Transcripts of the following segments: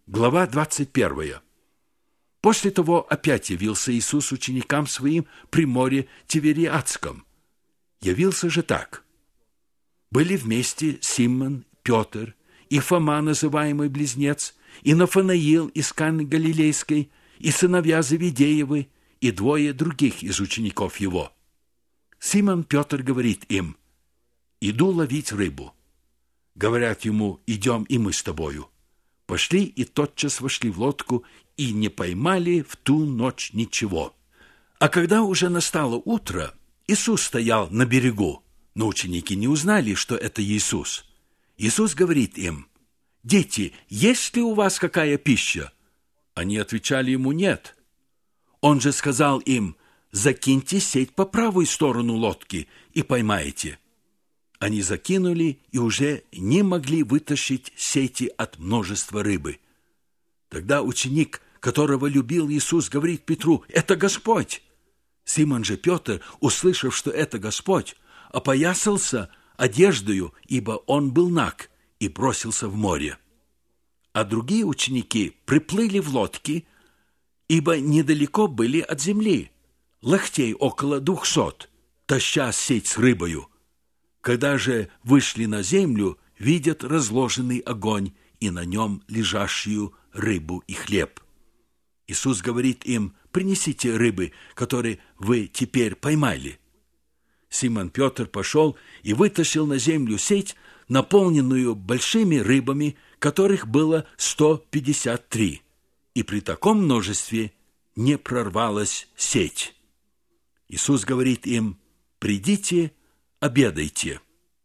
Глава 21. После того опять явился Иисус ученикам своим при море Тивериадском. Явился же так. Были вместе Симон, Петр, и Фома, называемый Близнец, и Нафанаил из Каны Галилейской, и сыновья Завидеевы, и двое других из учеников его. Симон Петр говорит им: «Иду ловить рыбу». Говорят ему: «Идем и мы с тобою». Пошли и тотчас вошли в лодку, и не поймали в ту ночь ничего. А когда уже настало утро, Иисус стоял на берегу, но ученики не узнали, что это Иисус. Иисус говорит им: «Дети, есть ли у вас какая пища?» Они отвечали ему: «Нет». Он же сказал им: «Закиньте сеть по правую сторону лодки и поймаете». Они закинули и уже не могли вытащить сети от множества рыбы. Тогда ученик, которого любил Иисус, говорит Петру: «Это Господь». Симон же Петр, услышав, что это Господь, опоясался одеждою, ибо он был наг, и бросился в море. А другие ученики приплыли в лодки, ибо недалеко были от земли, локтей около 200, таща сеть с рыбою. Когда же вышли на землю, видят разложенный огонь и на нем лежащую рыбу и хлеб. Иисус говорит им: «Принесите рыбы, которые вы теперь поймали». Симон Петр пошел и вытащил на землю сеть, наполненную большими рыбами, которых было 153, и при таком множестве не прорвалась сеть. Иисус говорит им: «Придите, обедайте».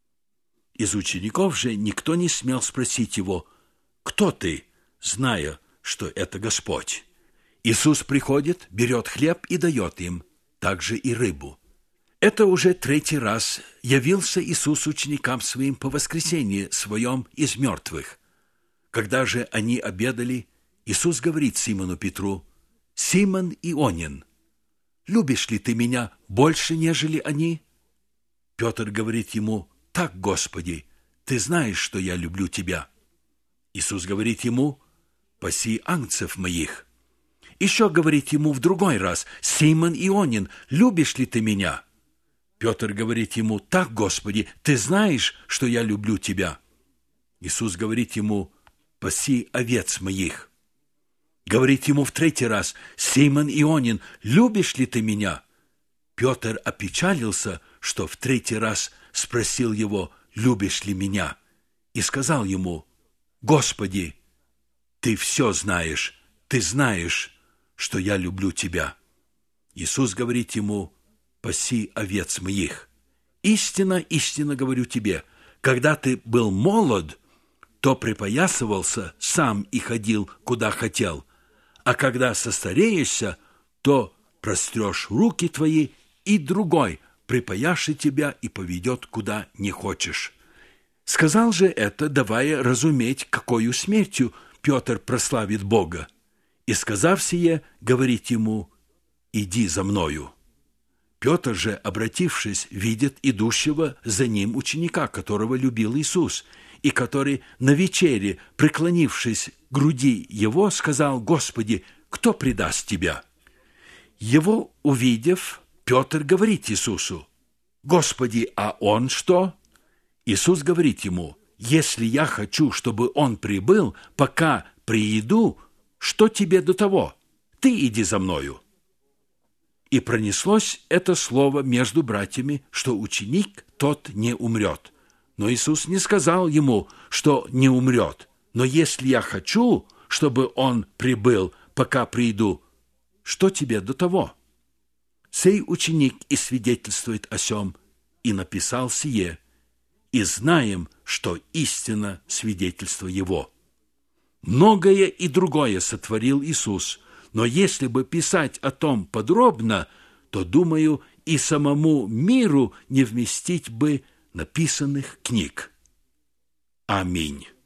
Из учеников же никто не смел спросить его: «Кто ты?», зная, что это Господь. Иисус приходит, берет хлеб и дает им, также и рыбу. Это уже 3-й раз явился Иисус ученикам своим по воскресенье своем из мертвых. Когда же они обедали, Иисус говорит Симону Петру: «Симон Ионин, любишь ли ты меня больше, нежели они?» Петр говорит ему: «Так, Господи, ты знаешь, что я люблю тебя». Иисус говорит ему: «Паси агнцев моих». Еще говорит ему в другой раз: «Симон Ионин, любишь ли ты меня?» Петр говорит ему: «Так, Господи, ты знаешь, что я люблю тебя». Иисус говорит ему: «Паси овец моих». Говорит ему в 3-й раз: «Симон Ионин, любишь ли ты меня?» Петр опечалился, что в 3-й раз спросил его: «Любишь ли меня?» И сказал ему: «Господи, ты все знаешь, ты знаешь, что я люблю тебя». Иисус говорит ему: «Паси овец моих. Истинно, истинно говорю тебе, когда ты был молод, то припоясывался сам и ходил, куда хотел, а когда состареешься, то прострешь руки твои, и другой припояшет тебя и поведет, куда не хочешь». Сказал же это, давая разуметь, какою смертью Петр прославит Бога. И, сказав сие, говорит ему: «Иди за мною». Петр же, обратившись, видит идущего за ним ученика, которого любил Иисус, и который на вечере, преклонившись к груди его, сказал: «Господи, кто предаст тебя?» Его увидев, Петр говорит Иисусу: «Господи, а он что?» Иисус говорит ему: «Если я хочу, чтобы он прибыл, пока прииду, что тебе до того? Ты иди за мною». И пронеслось это слово между братьями, что ученик тот не умрет. Но Иисус не сказал ему, что не умрет. «Но если я хочу, чтобы он прибыл, пока приду, что тебе до того?» Сей ученик и свидетельствует о сем, и написал сие, и знаем, что истинно свидетельство его. Многое и другое сотворил Иисус, но если бы писать о том подробно, то, думаю, и самому миру не вместить бы написанных книг. Аминь.